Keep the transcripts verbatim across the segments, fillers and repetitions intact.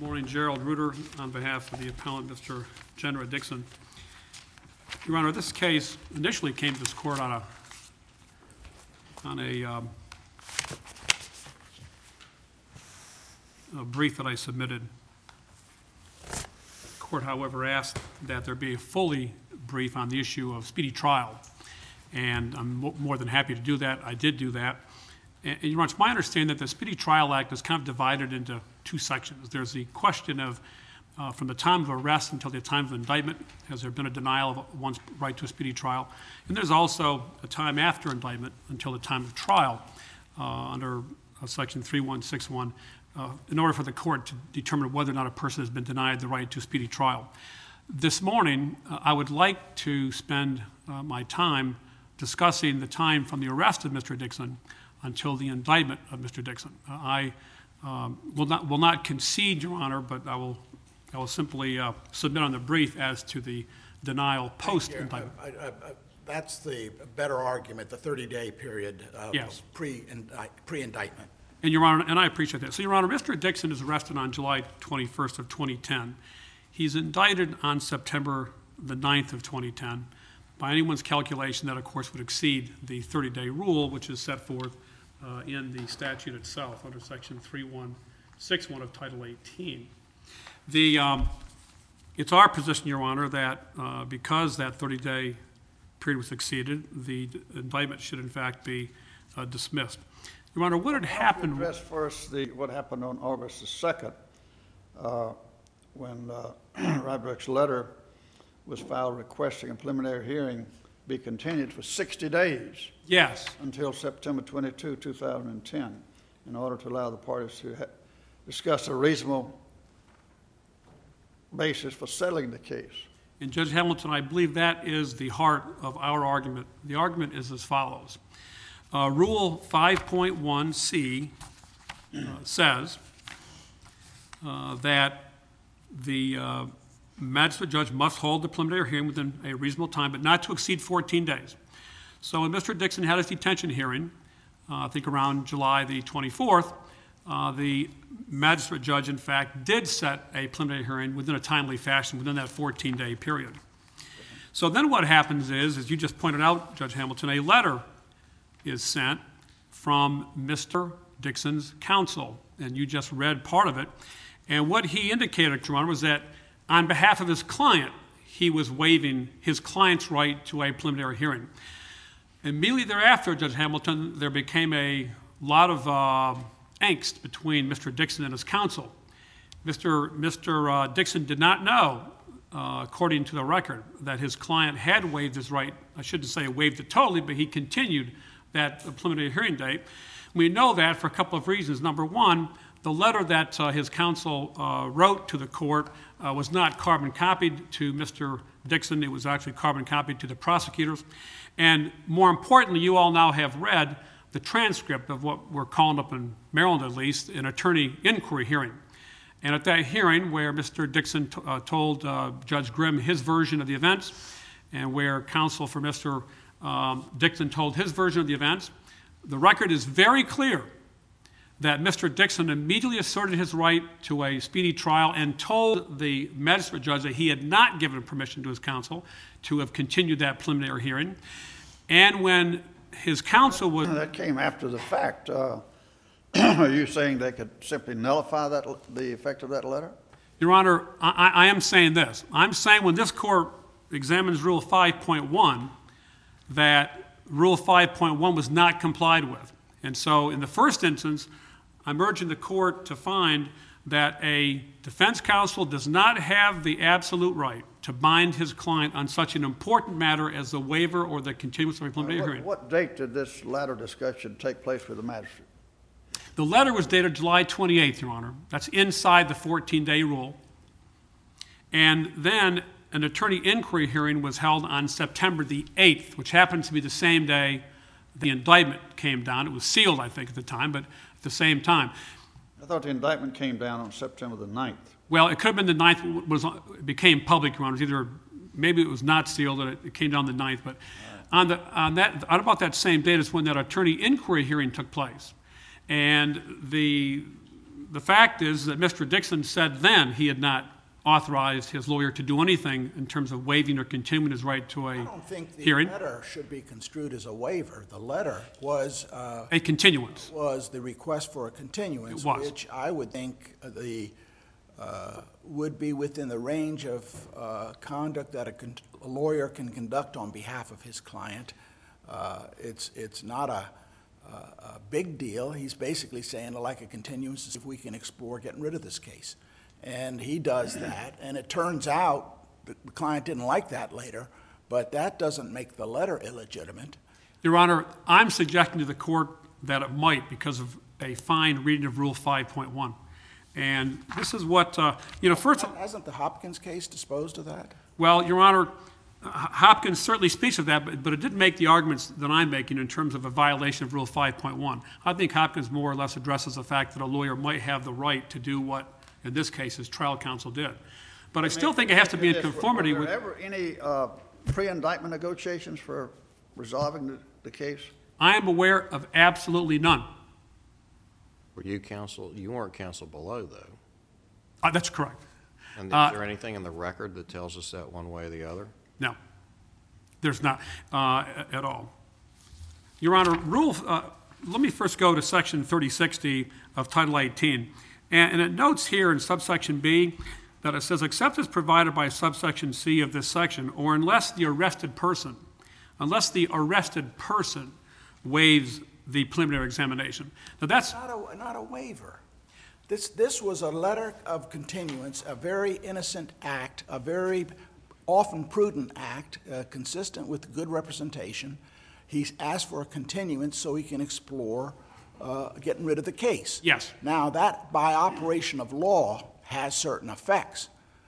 morning, Gerald Reuter on behalf of the appellant, Mister Jenrah Dixon. Your Honor, this case initially came to this court on a on a, um, a brief that I submitted. The court, however, asked that there be a fully brief on the issue of speedy trial, and I'm mo more than happy to do that. I did do that. And, and Your Honor, it's my understanding that the Speedy Trial Act is kind of divided into two sections. There's the question of uh, from the time of arrest until the time of indictment, has there been a denial of one's right to a speedy trial? And there's also a time after indictment until the time of trial uh, under uh, Section three one six one uh, in order for the court to determine whether or not a person has been denied the right to a speedy trial. This morning, uh, I would like to spend uh, my time discussing the time from the arrest of Mister Dixon until the indictment of Mister Dixon. Uh, I um, will not will not concede, Your Honor, but I will I will simply uh, submit on the brief as to the denial post-indictment. I, I, I, that's the better argument, the thirty-day period of Yes. pre-indictment. And Your Honor, and I appreciate that. So, Your Honor, Mister Dixon is arrested on July twenty-first of twenty ten. He's indicted on September the ninth of twenty ten. By anyone's calculation, that of course would exceed the thirty-day rule, which is set forth uh, in the statute itself under Section three one six one of Title eighteen. The, um, it's our position, Your Honor, that uh, because that thirty-day period was exceeded, the indictment should in fact be uh, dismissed. Your Honor, what had happened? Address first the, what happened on August the second uh, when uh, Rybrook's letter was filed requesting a preliminary hearing be continued for sixty days. Yes. Until September twenty-second, two thousand ten, in order to allow the parties to ha discuss a reasonable basis for settling the case. And Judge Hamilton, I believe that is the heart of our argument. The argument is as follows. Uh, Rule five point one C uh, says uh, that the uh, magistrate judge must hold the preliminary hearing within a reasonable time, but not to exceed fourteen days. So when Mister Dixon had his detention hearing, uh, I think around July the twenty-fourth, uh, the magistrate judge, in fact, did set a preliminary hearing within a timely fashion within that fourteen-day period. So then what happens is, as you just pointed out, Judge Hamilton, a letter is sent from Mister Dixon's counsel, and you just read part of it. And what he indicated, Your Honor, was that on behalf of his client, he was waiving his client's right to a preliminary hearing. Immediately thereafter, Judge Hamilton, there became a lot of uh, angst between Mister Dixon and his counsel. Mister Mister Uh, Dixon did not know, uh, according to the record, that his client had waived his right. I shouldn't say waived it totally, but he continued that preliminary hearing date. We know that for a couple of reasons. Number one, the letter that uh, his counsel uh, wrote to the court uh, was not carbon copied to Mister Dixon. It was actually carbon copied to the prosecutors. And more importantly, you all now have read the transcript of what we're calling up in Maryland, at least, an attorney inquiry hearing. And at that hearing, where Mister Dixon t uh, told uh, Judge Grimm his version of the events, and where counsel for Mister Um, Dixon told his version of the events, the record is very clear that Mister Dixon immediately asserted his right to a speedy trial and told the magistrate judge that he had not given permission to his counsel to have continued that preliminary hearing. And when his counsel was... That came after the fact. Uh, are you saying they could simply nullify that, the effect of that letter? Your Honor, I, I am saying this. I'm saying when this court examines Rule five point one, that Rule five point one was not complied with. And so in the first instance, I'm urging the court to find that a defense counsel does not have the absolute right to bind his client on such an important matter as the waiver or the continuance of a preliminary what, hearing. What date did this latter discussion take place with the magistrate? The letter was dated July twenty-eighth, Your Honor. That's inside the fourteen-day rule. And then an attorney inquiry hearing was held on September the eighth, which happened to be the same day the indictment came down. It was sealed, I think, at the time, but at the same time. I thought the indictment came down on September the ninth. Well, it could have been the ninth. It was, it became public, Your Honor. It was either, maybe it was not sealed, and it, it came down the ninth. But right. on, the, on, that, on about that same date is when that attorney inquiry hearing took place. And the the fact is that Mister Dixon said then he had not authorized his lawyer to do anything in terms of waiving or continuing his right to a I don't think the hearing. letter should be construed as a waiver. The letter was, uh, A continuance. was the request for a continuance, It was. which I would think the, uh, would be within the range of uh, conduct that a con- a lawyer can conduct on behalf of his client. Uh, It's, it's not a, a a big deal. He's basically saying, I'd like a continuance to see if we can explore getting rid of this case. And he does that, and it turns out the the client didn't like that later, but that doesn't make the letter illegitimate. Your Honor, I'm suggesting to the court that it might because of a fine reading of Rule five point one. And this is what, uh, you know, first, Hasn't the Hopkins case disposed of that? well, Your Honor, Hopkins certainly speaks of that, but, but it didn't make the arguments that I'm making in terms of a violation of Rule five point one. I think Hopkins more or less addresses the fact that a lawyer might have the right to do what, in this case, his trial counsel did. But I still think it has to be in conformity Were with... there ever any uh, pre-indictment negotiations for resolving the, the case? I am aware of absolutely none. Were you counsel, you weren't counsel below, though. Uh, that's correct. And is Uh, there anything in the record that tells us that one way or the other? No, there's not uh, at all. Your Honor, rule. Uh, let me first go to Section thirty sixty of Title eighteen, and, and it notes here in subsection B that it says, except as provided by subsection C of this section, or unless the arrested person, unless the arrested person waives the preliminary examination. Now that's Not a, not a waiver. This, this was a letter of continuance, a very innocent act, a very often prudent act, uh, consistent with good representation. He's asked for a continuance so he can explore uh, getting rid of the case. Yes. Now, that, by operation of law, has certain effects.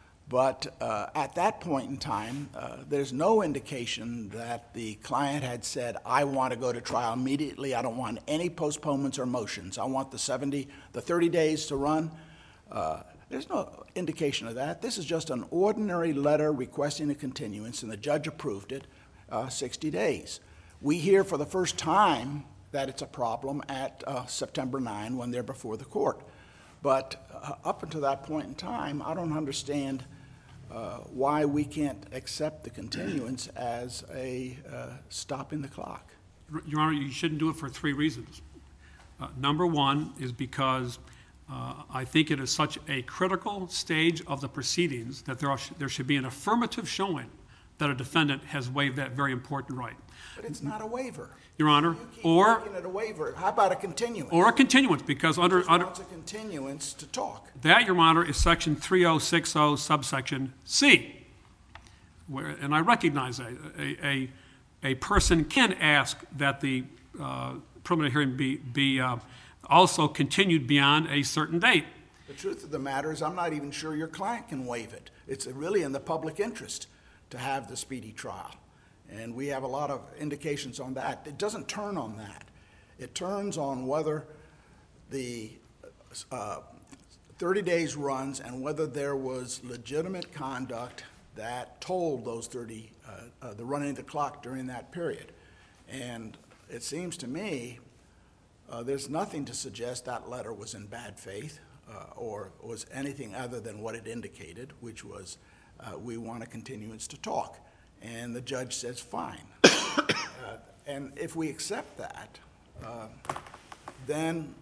But uh, at that point in time, uh, there's no indication that the client had said, I want to go to trial immediately. I don't want any postponements or motions. I want the seventy, the thirty days to run. Uh, there's no indication of that. This is just an ordinary letter requesting a continuance, and the judge approved it, uh, sixty days. We hear for the first time that it's a problem at uh, September ninth when they're before the court. But uh, up until that point in time, I don't understand uh, why we can't accept the continuance as a uh, stopping the clock. Your Honor, you shouldn't do it for three reasons. Uh, number one is because uh, I think it is such a critical stage of the proceedings that there, are, there should be an affirmative showing that a defendant has waived that very important right. But it's not a waiver. Your Honor, You keep or making it a waiver. How about a continuance? or a continuance, because under Just under wants a continuance to talk. that, Your Honor, is Section three oh six oh subsection C, where, and I recognize that a a, a person can ask that the uh, preliminary hearing be be uh, also continued beyond a certain date. The truth of the matter is, I'm not even sure your client can waive it. It's really in the public interest to have the speedy trial. And we have a lot of indications on that. It doesn't turn on that. It turns on whether the uh, thirty days runs and whether there was legitimate conduct that told those thirty, uh, uh, the running of the clock during that period. And it seems to me uh, there's nothing to suggest that letter was in bad faith uh, or was anything other than what it indicated, which was uh, we want a continuance to talk. And the judge says, fine. uh, and if we accept that, uh, then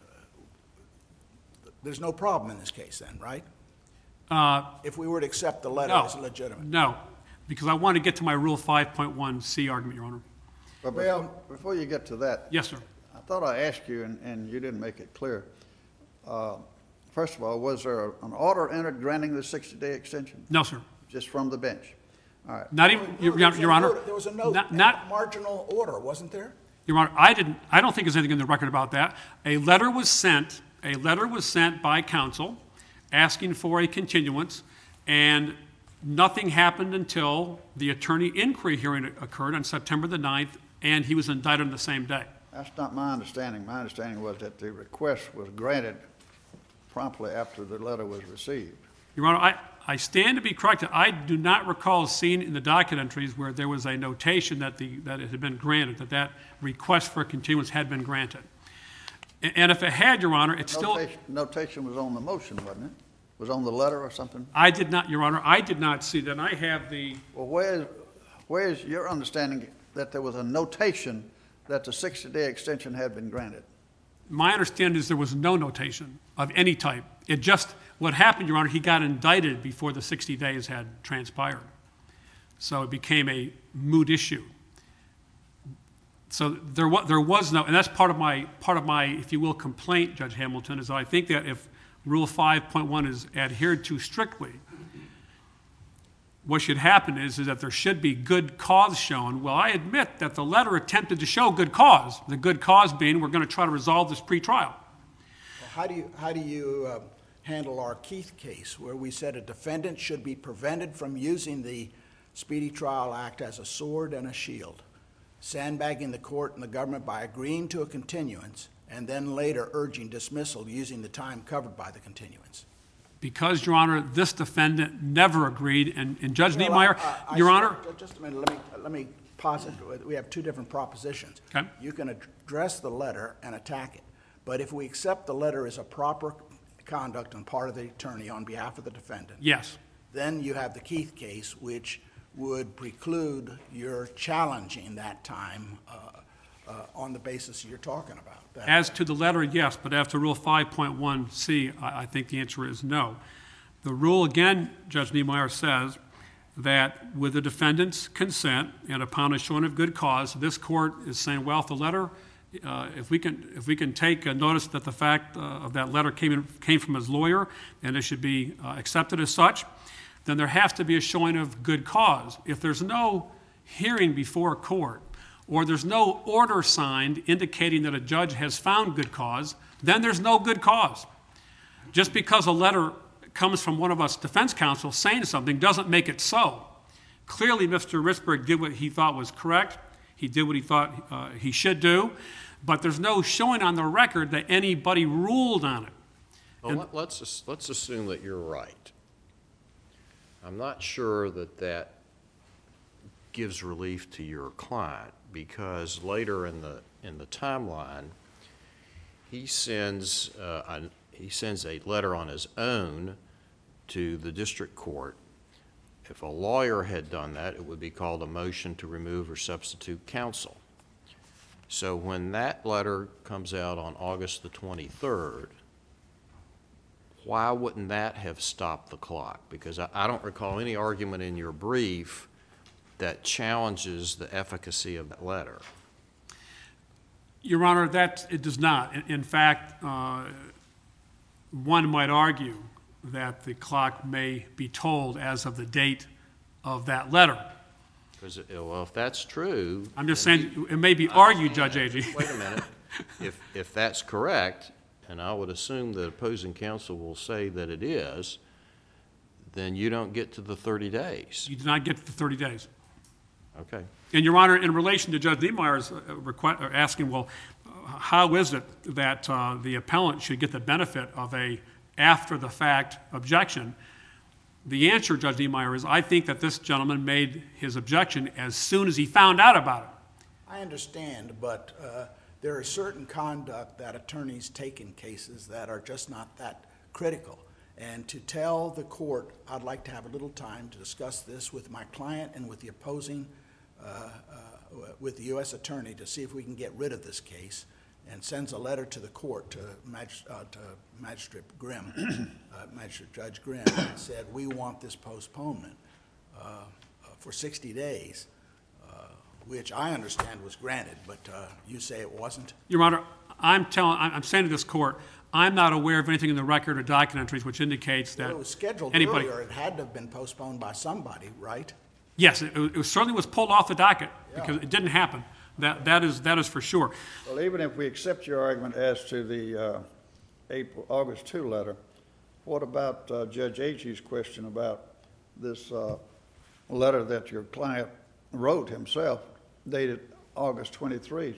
uh, there's no problem in this case then, right? Uh, If we were to accept the letter no, as legitimate. no, because I want to get to my Rule five point one C argument, Your Honor. But Well- before, before you get to that, Yes, sir. I thought I asked you, and, and you didn't make it clear. Uh, First of all, was there an order entered granting the sixty-day extension, No, sir. just from the bench? All right. Not even, No, Your, there was a Your Honor. note- There was a note, Not, a not marginal order, wasn't there? Your Honor, I didn't, I don't think there's anything in the record about that. A letter was sent, a letter was sent by counsel asking for a continuance, and nothing happened until the attorney inquiry hearing occurred on September the ninth, and he was indicted on the same day. That's not my understanding. My understanding was that the request was granted promptly after the letter was received. Your Honor, I, I stand to be corrected. I do not recall seeing in the docket entries where there was a notation that the, that it had been granted, that that request for a continuance had been granted. A- And if it had, Your Honor, it's still, Notation, notation was on the motion, wasn't it? Was on the letter or something? I did not, Your Honor, I did not see that. And I have the, Well, where's, where's your understanding that there was a notation that the sixty-day extension had been granted? my understanding is there was no notation of any type. It just, what happened, Your Honor, he got indicted before the sixty days had transpired. So it became a moot issue. So there was, there was no, and that's part of my, part of my, if you will, complaint, Judge Hamilton, is I think that if Rule five point one is adhered to strictly, what should happen is, is that there should be good cause shown. Well, I admit that the letter attempted to show good cause, the good cause being we're going to try to resolve this pretrial. Well, How do you, how do you uh, handle our Keith case, where we said a defendant should be prevented from using the Speedy Trial Act as a sword and a shield, sandbagging the court and the government by agreeing to a continuance, and then later urging dismissal using the time covered by the continuance? Because, Your Honor, this defendant never agreed, and, and Judge Well, Niemeyer, I- I- Your I- Honor, Just a minute, let me, let me posit, we have two different propositions. Okay. You can address the letter and attack it, but if we accept the letter as a proper conduct on part of the attorney on behalf of the defendant, yes. then you have the Keith case, which would preclude your challenging that time uh, uh, on the basis you're talking about. That- As to the letter, yes, but after Rule five point one C, I, I think the answer is no. The rule, again, Judge Niemeyer says that with the defendant's consent and upon a showing of good cause, this court is saying, well, if the letter, uh, if we can, if we can take a notice that the fact uh, of that letter came in, came from his lawyer and it should be uh, accepted as such, then there has to be a showing of good cause. If there's no hearing before a court, or there's no order signed indicating that a judge has found good cause, then there's no good cause. Just because a letter comes from one of us defense counsel saying something doesn't make it so. Clearly, Mister Ritzberg did what he thought was correct. He did what he thought uh, he should do, but there's no showing on the record that anybody ruled on it. Well, let- let's, as- let's assume that you're right. I'm not sure that that gives relief to your client, because later in the, in the timeline, he sends, uh, an- he sends a letter on his own to the district court. If a lawyer had done that, it would be called a motion to remove or substitute counsel. So when that letter comes out on August the twenty-third, why wouldn't that have stopped the clock? Because I, I don't recall any argument in your brief that challenges the efficacy of that letter. Your Honor, that, it does not. In, in fact, uh, one might argue that the clock may be told as of the date of that letter. Because, well, if that's true. I'm just then saying, it may be argued, Judge Agee. Wait a minute. If, if that's correct, and I would assume that opposing counsel will say that it is, then you don't get to the thirty days. You do not get to the thirty days. Okay. And, Your Honor, in relation to Judge Niemeyer's uh, requ- uh, asking, well, uh, how is it that uh, the appellant should get the benefit of a after-the-fact objection? The answer, Judge Niemeyer, is I think that this gentleman made his objection as soon as he found out about it. I understand, but uh, there are certain conduct that attorneys take in cases that are just not that critical. And to tell the court, I'd like to have a little time to discuss this with my client and with the opposing, uh, uh, with the U S attorney to see if we can get rid of this case, and sends a letter to the court, to, Mag- uh, to Magistrate Grimm, uh, Magistrate Judge Grimm, and said, we want this postponement uh, uh, for sixty days, uh, which I understand was granted, but uh, you say it wasn't? Your Honor, I'm telling, I'm I'm saying to this court, I'm not aware of anything in the record or document entries which indicates that Well, it was scheduled anybody. earlier. It had to have been postponed by somebody, right? Yes, it, it was- certainly was pulled off the docket because Yeah. it didn't happen. That, that is, that is for sure. Well, even if we accept your argument as to the uh, April, August two letter, what about uh, Judge Agee's question about this uh, letter that your client wrote himself, dated August twenty-third?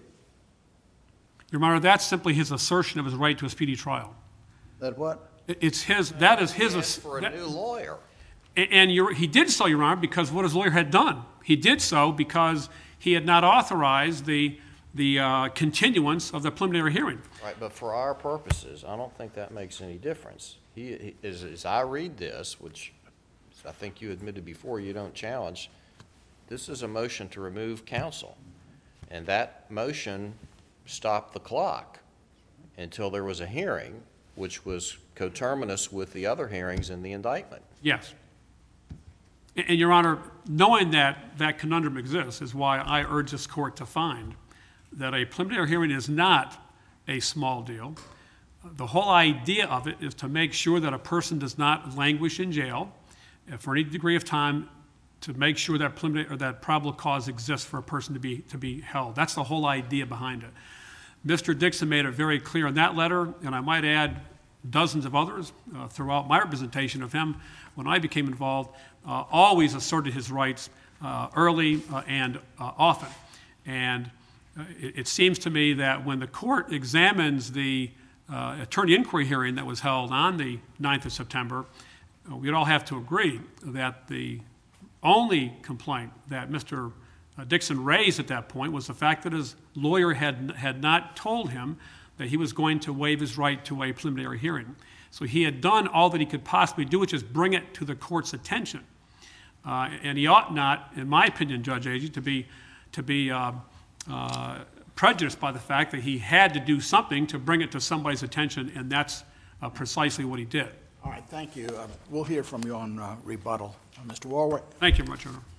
Your Honor, that's simply his assertion of his right to a speedy trial. That what? It- It's his, that is his. He ass- asked for a that- new lawyer. A- And you're, he did so, Your Honor, because what his lawyer had done. He did so because he had not authorized the the uh, continuance of the preliminary hearing. Right, but for our purposes, I don't think that makes any difference. He, he- as, as I read this, which I think you admitted before you don't challenge, this is a motion to remove counsel. And that motion stopped the clock until there was a hearing, which was coterminous with the other hearings in the indictment. Yes. And, and, Your Honor, knowing that that conundrum exists is why I urge this court to find that a preliminary hearing is not a small deal. The whole idea of it is to make sure that a person does not languish in jail for any degree of time, to make sure that preliminary or that probable cause exists for a person to be to be held. That's the whole idea behind it. Mister Dixon made it very clear in that letter, and I might add dozens of others uh, throughout my representation of him when I became involved, uh, always asserted his rights uh, early uh, and uh, often. And uh, it, it seems to me that when the court examines the uh, attorney inquiry hearing that was held on the ninth of September, uh, we'd all have to agree that the only complaint that Mister Dixon raised at that point was the fact that his lawyer had, had not told him that he was going to waive his right to a preliminary hearing. So he had done all that he could possibly do, which is bring it to the court's attention. Uh, and he ought not, in my opinion, Judge Agee, to be, to be uh, uh, prejudiced by the fact that he had to do something to bring it to somebody's attention, and that's uh, precisely what he did. All right, thank you. Uh, We'll hear from you on uh, rebuttal. Uh, Mister Warwick? Thank you very much, Your Honor.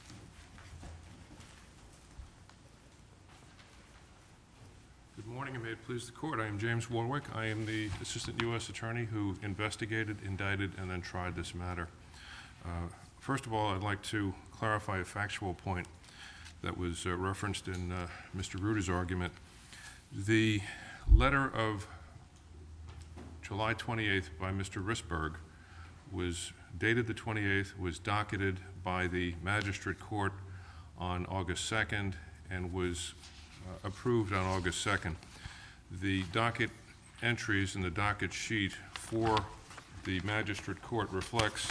Good morning, and may it please the court. I am James Warwick. I am the Assistant U S Attorney who investigated, indicted, and then tried this matter. Uh, First of all, I'd like to clarify a factual point that was uh, referenced in uh, Mister Ruder's argument. The letter of July twenty-eighth by Mister Risberg was dated the twenty-eighth, was docketed by the magistrate court on August second, and was uh, approved on August second. The docket entries in the docket sheet for the magistrate court reflects.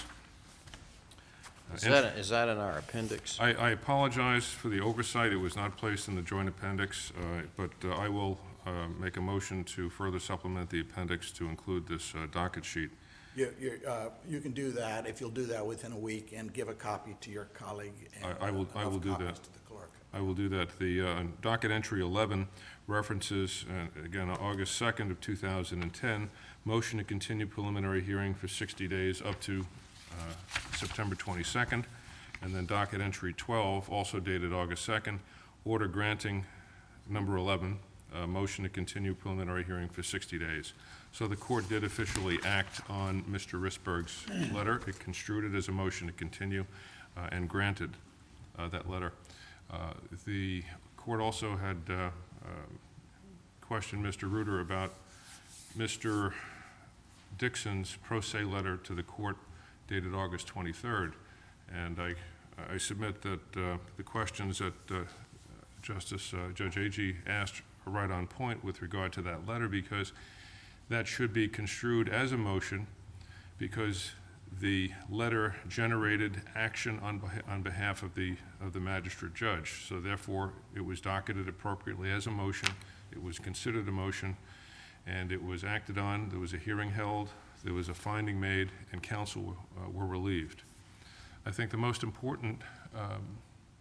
uh, Is that, is that in our appendix? I, I apologize for the oversight. It was not placed in the joint appendix, uh, but uh, I will uh, make a motion to further supplement the appendix to include this uh, docket sheet. You, you, uh, you can do that, if you'll do that within a week, and give a copy to your colleague. and, I- I will- uh, I will enough do copies that. to the clerk. I will do that. The uh, docket entry eleven references, uh, again, August second of two thousand ten, motion to continue preliminary hearing for sixty days up to uh, September twenty-second. And then docket entry twelve, also dated August second, order granting number eleven, uh, motion to continue preliminary hearing for sixty days. So the court did officially act on Mister Risberg's letter. It construed it as a motion to continue uh, and granted uh, that letter. Uh, The court also had uh, uh, questioned Mister Ruder about Mister Dixon's pro se letter to the court dated August twenty-third. And I, I submit that uh, the questions that uh, Justice uh, Judge Agee asked are right on point with regard to that letter, because that should be construed as a motion, because the letter generated action on, beh- on behalf of the, of the magistrate judge. So therefore, it was docketed appropriately as a motion, it was considered a motion, and it was acted on. There was a hearing held, there was a finding made, and counsel uh, were relieved. I think the most important um,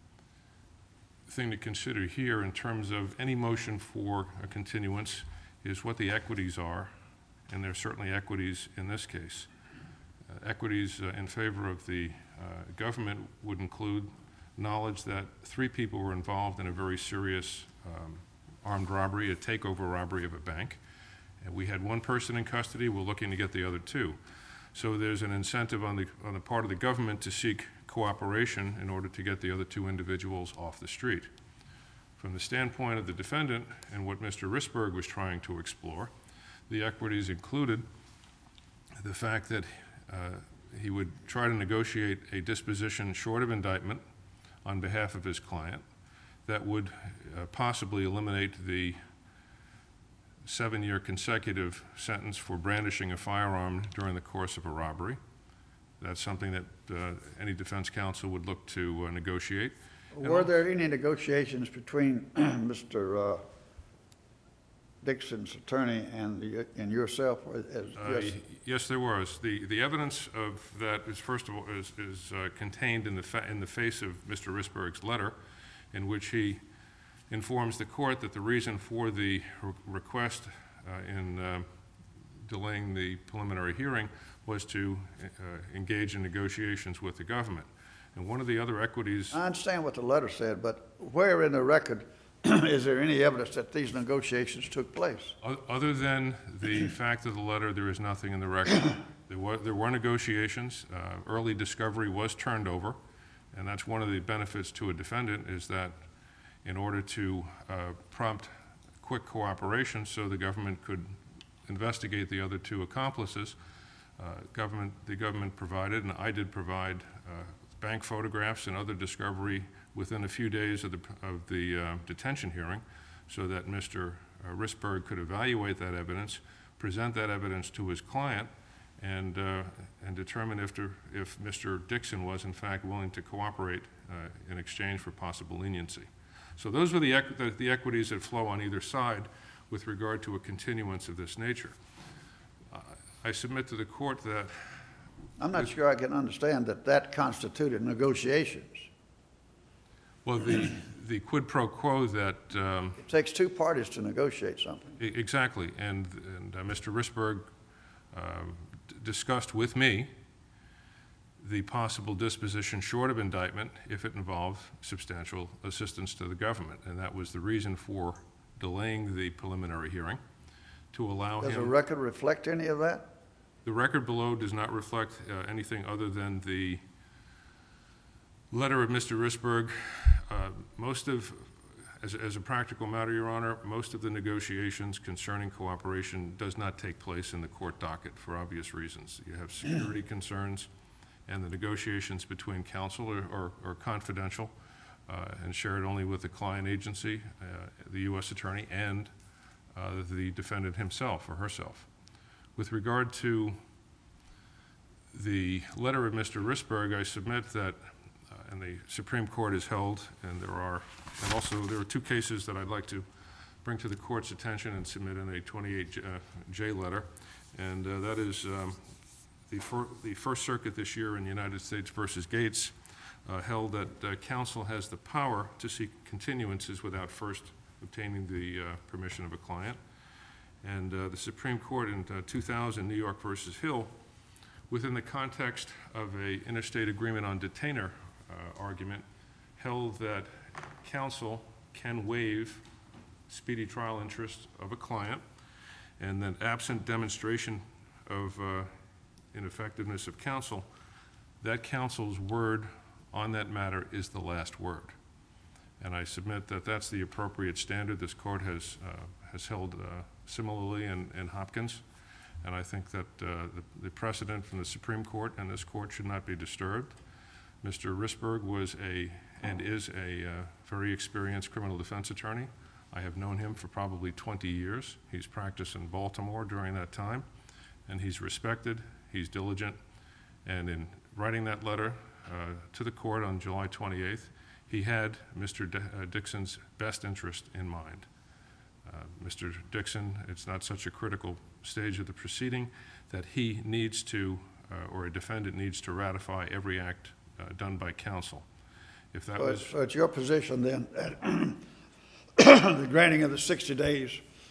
thing to consider here in terms of any motion for a continuance is what the equities are, and there are certainly equities in this case. Uh, equities uh, in favor of the uh, government would include knowledge that three people were involved in a very serious um, armed robbery, a takeover robbery of a bank. And we had one person in custody. We're looking to get the other two. So there's an incentive on the, on the part of the government to seek cooperation in order to get the other two individuals off the street. From the standpoint of the defendant and what Mister Risberg was trying to explore, the equities included the fact that uh, he would try to negotiate a disposition short of indictment on behalf of his client that would uh, possibly eliminate the seven-year consecutive sentence for brandishing a firearm during the course of a robbery. That's something that uh, any defense counsel would look to uh, negotiate. Were there any negotiations between Mister uh, Dixon's attorney and the, and yourself? As, Uh, yes. Yes, there was. The, the evidence of that is, first of all, is, is uh, contained in the, fa- in the face of Mister Risberg's letter, in which he informs the court that the reason for the re- request uh, in uh, delaying the preliminary hearing was to uh, engage in negotiations with the government. And one of the other equities, I understand what the letter said, but where in the record is there any evidence that these negotiations took place? o- other than the fact of the letter, there is nothing in the record. There were, there were negotiations. Uh, early discovery was turned over, and that's one of the benefits to a defendant, is that in order to uh, prompt quick cooperation so the government could investigate the other two accomplices, uh, government, the government provided, and I did provide, uh, bank photographs and other discovery within a few days of the, of the uh, detention hearing, so that Mister Risberg could evaluate that evidence, present that evidence to his client, and, uh, and determine if, there, if Mister Dixon was in fact willing to cooperate uh, in exchange for possible leniency. So those were the, equ the, the equities that flow on either side with regard to a continuance of this nature. Uh, I submit to the court that I'm not sure I can understand that that constituted negotiations. Well, the, the quid pro quo that, um, It takes two parties to negotiate something. e- exactly, and, and uh, Mister Risberg um, d- discussed with me the possible disposition short of indictment if it involved substantial assistance to the government, and that was the reason for delaying the preliminary hearing, to allow him... Does the record reflect any of that? The record below does not reflect uh, anything other than the letter of Mister Risberg. Uh, most of, as, as a practical matter, Your Honor, most of the negotiations concerning cooperation does not take place in the court docket for obvious reasons. You have security concerns, and the negotiations between counsel are, are, are confidential uh, and shared only with the client agency, uh, the U S attorney, and uh, the defendant himself or herself. With regard to the letter of Mister Risberg, I submit that, uh, and the Supreme Court has held, and there are, and also there are two cases that I'd like to bring to the court's attention and submit in a twenty-eight J letter, and uh, that is um, the, fir the First Circuit this year in the United States versus Gates uh, held that uh, counsel has the power to seek continuances without first obtaining the uh, permission of a client. And uh, the Supreme Court in uh, two thousand, New York versus Hill, within the context of a interstate agreement on detainer uh, argument, held that counsel can waive speedy trial interest of a client, and that absent demonstration of uh, ineffectiveness of counsel, that counsel's word on that matter is the last word. And I submit that that's the appropriate standard. This court has, uh, has held uh, similarly in, in Hopkins, and I think that uh, the, the precedent from the Supreme Court and this court should not be disturbed. Mister Risberg was a, and is a uh, very experienced criminal defense attorney. I have known him for probably twenty years. He's practiced in Baltimore during that time, and he's respected, he's diligent, and in writing that letter uh, to the court on July twenty-eighth, he had Mister D uh, Dixon's best interest in mind. Uh, Mister Dixon, it's not such a critical stage of the proceeding that he needs to, uh, or a defendant needs to ratify every act uh, done by counsel. If that So was, it's, so it's your position then that the granting of the sixty days,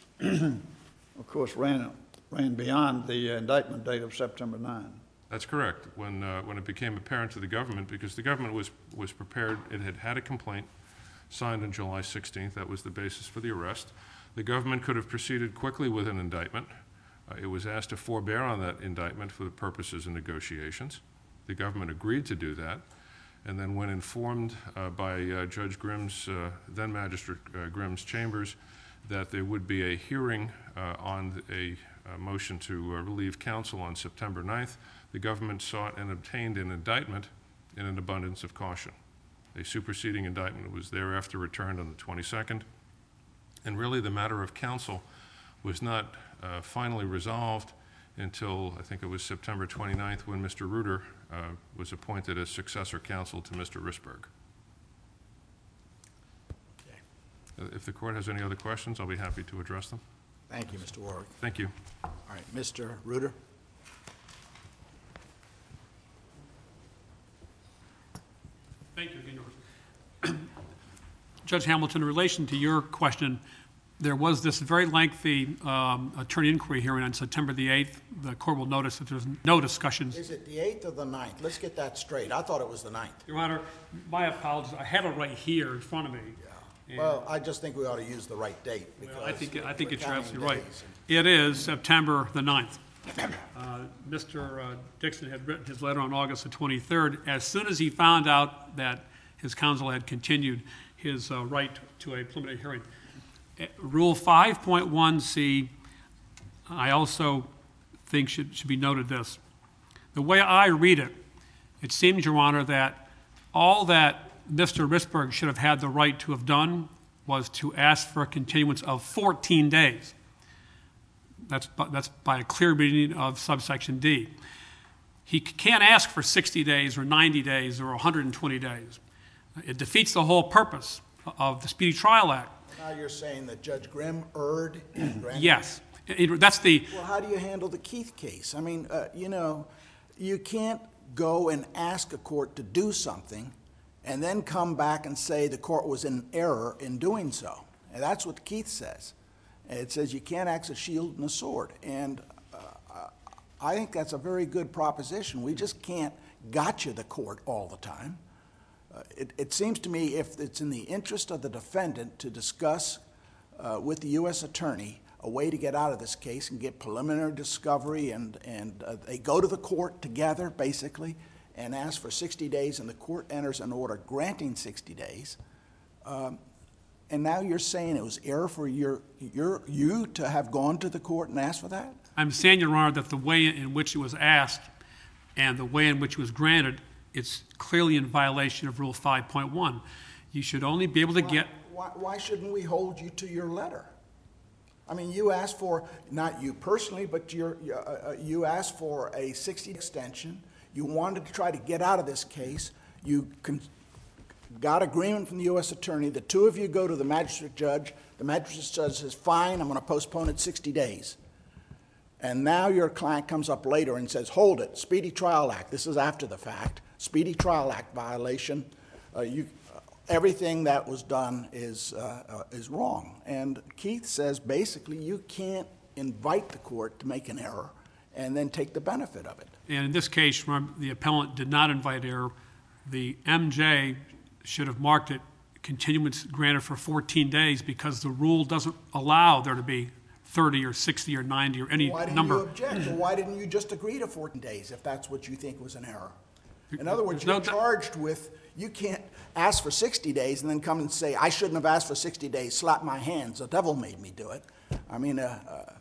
of course, ran, ran beyond the indictment date of September ninth. that's correct. When, uh, when it became apparent to the government, because the government was, was prepared, it had had a complaint signed on July sixteenth, that was the basis for the arrest. The government could have proceeded quickly with an indictment. Uh, it was asked to forbear on that indictment for the purposes of negotiations. The government agreed to do that, and then when informed uh, by uh, Judge Grimm's, uh, then Magistrate uh, Grimm's chambers, that there would be a hearing uh, on a, a motion to uh, relieve counsel on September ninth, the government sought and obtained an indictment in an abundance of caution. A superseding indictment was thereafter returned on the twenty-second, and really the matter of counsel was not uh, finally resolved until, I think it was September twenty-ninth, when Mister Reuter uh, was appointed as successor counsel to Mister Risberg. Uh, If the court has any other questions, I'll be happy to address them. Thank you, Mister Warwick. Thank you. All right, Mister Reuter? Thank you again, Yours. Judge Hamilton, in relation to your question, there was this very lengthy um, attorney inquiry hearing on September the eighth. The court will notice that there's no discussions. Is it the eighth or the ninth? Let's get that straight. I thought it was the ninth. Your Honor, my apologies. I have it right here in front of me. And- Well, I just think we ought to use the right date because. Well, I think, I think we're it's counting absolutely right. days. It is September the ninth. Uh, Mister uh, Dixon had written his letter on August the twenty-third. As soon as he found out that his counsel had continued his uh, right to a preliminary hearing. Uh, Rule five point one C, I also think should, should be noted this. The way I read it, it seems, Your Honor, that all that Mister Risberg should have had the right to have done was to ask for a continuance of fourteen days. That's, by- that's by a clear reading of subsection D. He c- can't ask for sixty days or ninety days or one hundred twenty days. It defeats the whole purpose of the Speedy Trial Act. Now you're saying that Judge Grimm erred in granting. Yes, It- it- that's the, Well, how do you handle the Keith case? I mean, uh, you know, you can't go and ask a court to do something and then come back and say the court was in error in doing so. And that's what Keith says. It says you can't axe a shield and a sword. And uh, I think that's a very good proposition. We just can't gotcha the court all the time. Uh, It, it seems to me if it's in the interest of the defendant to discuss uh, with the U S attorney a way to get out of this case and get preliminary discovery, and, and uh, they go to the court together, basically, and ask for sixty days, and the court enters an order granting sixty days. Um, And now you're saying it was error for your, your, you to have gone to the court and asked for that? I'm saying, Your Honor, that the way in which it was asked and the way in which it was granted, it's clearly in violation of Rule five point one. You should only be able to get, Why, why shouldn't we hold you to your letter? I mean, you asked for, not you personally, but you're, you, uh, you asked for a sixty extension. You wanted to try to get out of this case. You con- got agreement from the U S attorney. The two of you go to the magistrate judge. The magistrate judge says, fine, I'm going to postpone it sixty days. And now your client comes up later and says, hold it, Speedy Trial Act. This is after the fact. Speedy Trial Act violation. Uh, you, uh, everything that was done is, uh, uh, is wrong. And Keith says, basically, you can't invite the court to make an error and then take the benefit of it. and in this case, remember, the appellant did not invite error. The M J should have marked it continuance granted for fourteen days because the rule doesn't allow there to be thirty or sixty or ninety or any Why didn't number. you object? Or why didn't you just agree to fourteen days if that's what you think was an error? In other words, There's no you're doubt- charged with, you can't ask for sixty days and then come and say, I shouldn't have asked for sixty days, slap my hands, the devil made me do it. I mean, uh, uh,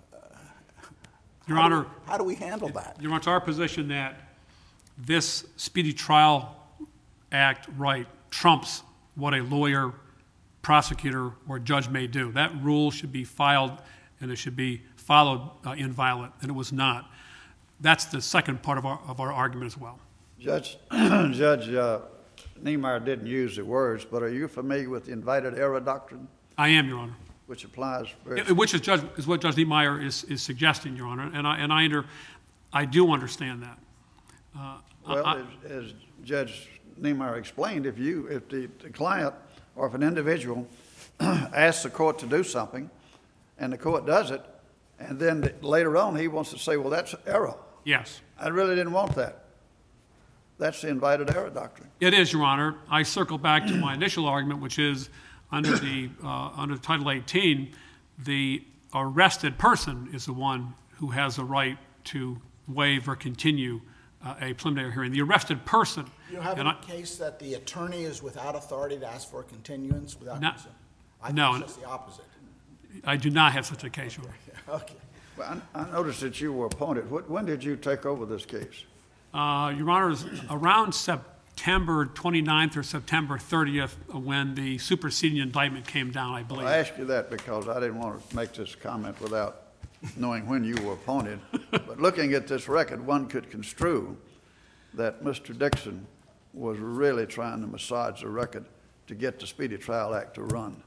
Your how do Honor, we- how do we handle that? Your Honor, it's our position that this Speedy Trial Act right trumps what a lawyer, prosecutor, or judge may do. That rule should be filed and it should be followed uh, inviolate, and it was not. That's the second part of our, of our argument as well. Judge, Judge uh, Niemeyer didn't use the words, but are you familiar with the invited error doctrine, I am, Your Honor. which applies very Yeah, Which is, judge, is what Judge Niemeyer is, is suggesting, Your Honor, and I, and I, under, I do understand that. Uh, well, I- as, as Judge Niemeyer explained, if you, if the, the client or if an individual asks the court to do something and the court does it, and then the- later on he wants to say, well, that's error. Yes, I really didn't want that. That's the invited error doctrine. it is, Your Honor. I circle back to my initial argument, which is under the, uh, under Title eighteen, the arrested person is the one who has the right to waive or continue uh, a preliminary hearing. The arrested person. You have and a I- case that the attorney is without authority to ask for a continuance without No- consent? I no. think it's just the opposite. I do not have such a case, Your Honor. Okay. Well, I, I noticed that you were appointed. What, when did you take over this case? Uh, Your Honor, is around September twenty-ninth or September thirtieth when the superseding indictment came down, I believe. I asked you that because I didn't want to make this comment without knowing when you were appointed. But looking at this record, one could construe that Mister Dixon was really trying to massage the record to get the Speedy Trial Act to run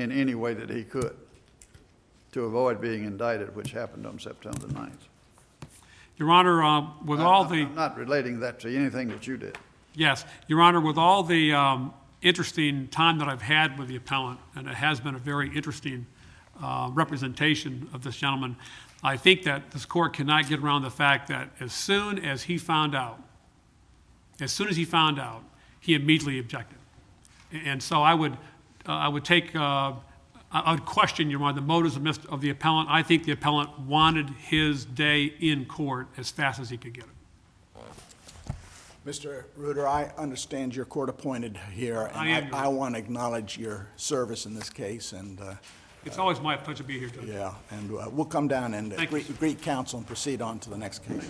in any way that he could to avoid being indicted, which happened on September ninth. Your Honor, uh, with all I'm- the... I'm not relating that to anything that you did. Yes, Your Honor, with all the um, interesting time that I've had with the appellant, and it has been a very interesting uh, representation of this gentleman, I think that this court cannot get around the fact that as soon as he found out, as soon as he found out, he immediately objected. And so I would, uh, I would take, uh, I would question, Your Honor, the motives of Mister of the appellant. I think the appellant wanted his day in court as fast as he could get it. Mister Reuter, I understand you're court-appointed here, and I am, Your I, I want to acknowledge your service in this case, and, uh, It's always my pleasure to be here, Judge. yeah, and uh, we'll come down and uh, Thank you, greet, sir. greet counsel and proceed on to the next case.